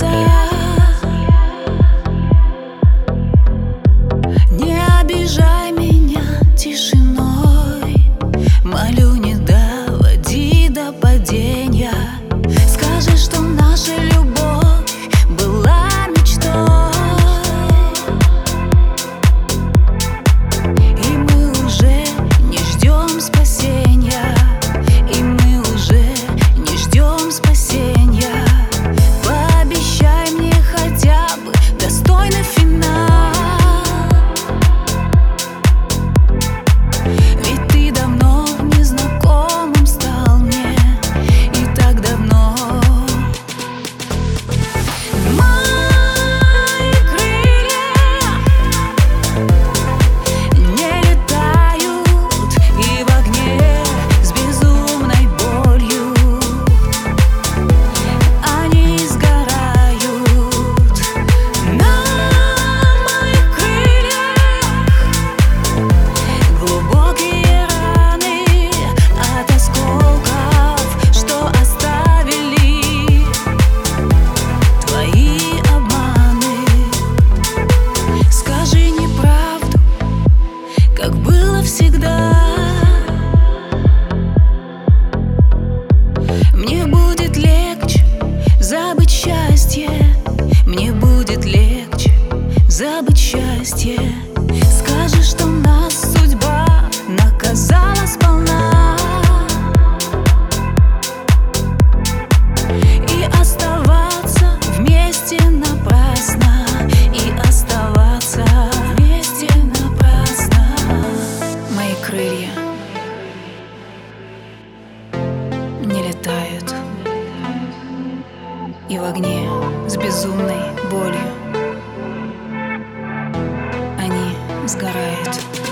Не обижай меня тишиной, молю, не доводи до падения. Скажи, что наша любовь была мечтой, и мы уже не ждем спасения, и мы уже не ждем спасения. Пообещай мне хотя бы достойный финал, ведь ты давно незнакомым стал мне, и так давно. Мои крылья не летают, и в огне с безумной болью они сгорают. На моих крыльях глубокие раны от осколков, что оставили твои обманы. Скажи неправду, как было всегда. Мне будет легче забыть счастье, мне будет легче забыть счастье. Скажи, что нас судьба наказала сполна, и оставаться вместе напрасно, и оставаться вместе напрасно. Мои крылья не летают, и в огне с безумной болью они сгорают.